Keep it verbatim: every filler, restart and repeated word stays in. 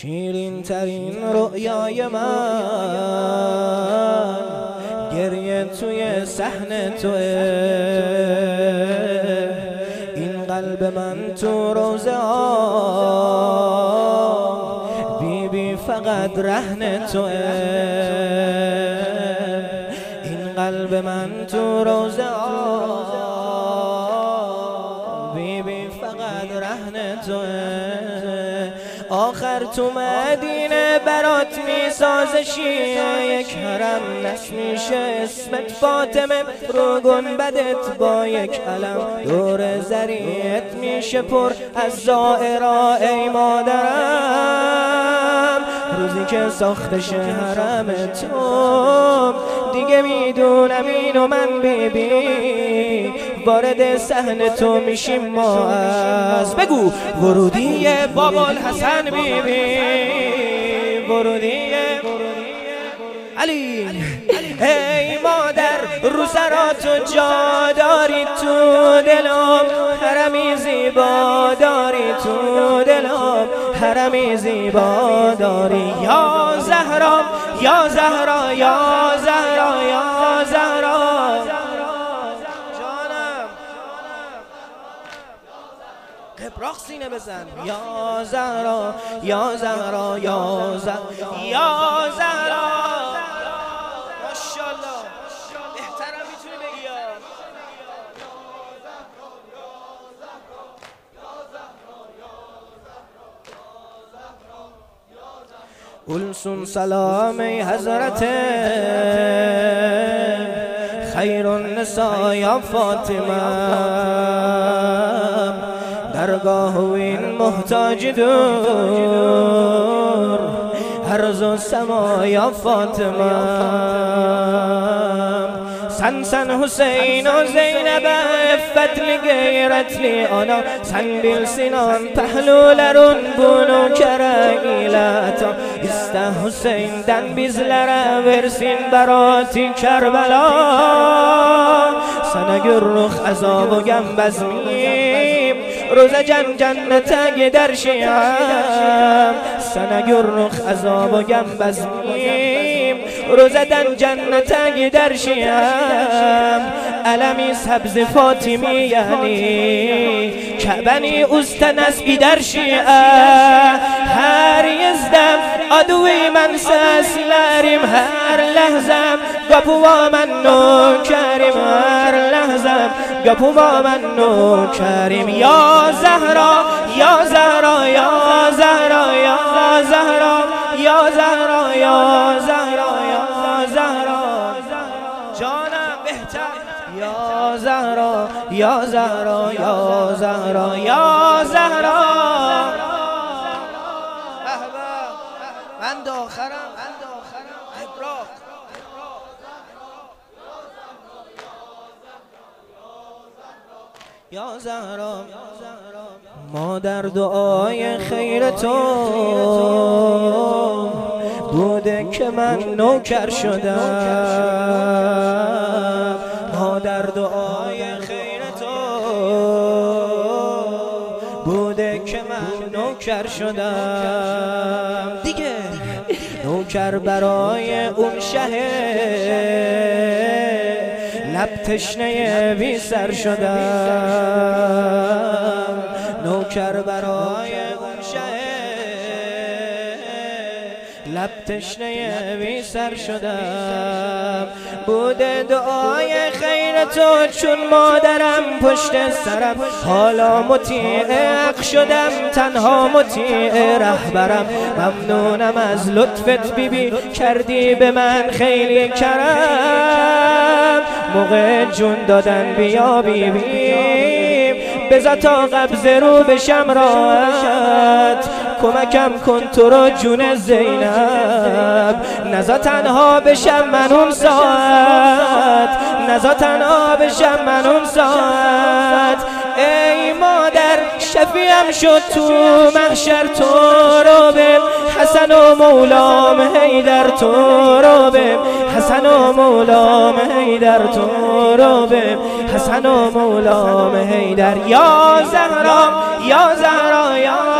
شیرین ترین رؤیای من گریه توی صحن توه، این قلب من تو روزه ها بی بی فقط رهن توه، این قلب من تو روزه ها بی بی فقط رهن توه. آخر تو مدینه برات میسازشی یک حرم، نمیشه اسمت فاطمه رو گنبدت با یک علم، دور زریت میشه پر از زائرا ای مادرم، روزی که ساختش حرم تو دیگه میدونم اینو من بیبی وارد صحن تو میشیم ما از بگو ورودی بابا الحسن بیبی، ورودی علی. ای مادر رو سراتو جا داری تو دلم، حرمی زیبا داری تو دلم، حرمی زیبا داری یا زهرا یا زهرا یا زهرا یا زهرا. قبراق سینه بزن یا زهرا یا زهرا یا زهرا یا زهرا. ماشاءالله بهترم میتونی بگی یا اولسون سلام ای حضرت خیر النساء یا فاطمه، درگاه و این محتاج دور عرض و سما یا فاطمه، سن سن حسین و زینب فتل غیرت لی آنا، سن بیل سینان پهلو لرون بونو کرائیلتا، است حسین دن بیزلره ورسین براتی کربلا، سنگر رخ عذاب و گم بزمیم روز جن جنت در شیعم، سنگر رخ عذاب و گم بزمیم روز دن جنت در شیعم، علمی سبز فاطمی یعنی کبنی اوستن اسبی در شیعه، هر یزدم عدوی من سسلریم هر لحظم گپوا من نو کریم، هر لحظم گپوا من نو کریم یا زهرا یا زهرا یا زهرا یا زهرا یا زهرا یا زهرا یا زهرا جانم بهتر یا زهرا یا زهرا یا زهرا یا زهرا. بند آخرم بند آخرم قبراق یا زهرا. ما در دعای خیر تو بوده که من نوکر شدم، ما در دعای خیر تو بوده که من نوکر شدم، دیگه نوکر برای اون شه لب تشنه بی سر شدم، نوکر برای اون شه لب تشنه بی سر شدم، بوده دعای خیر تو چون مادرم پشت سرم، حالا مطیع حق شدم تنها مطیع رهبرم، ممنونم از لطفت بیبی کردی به من خیلی کرم، موقع جون دادن بیا بیبی بذار تا قبض رو بشم راحت، کمکم کن تو رو جون زینب، نزا تنها بشم من اون ساعت، نزا تنها بشم من اون ساعت، ای مادر شفیعم شد تو محشر تو رو به حسن و مولام حیدر، تو رو به حسن و مولام حیدر، تو رو به حسن و مولام حیدر یا زهرا یا زهرا یا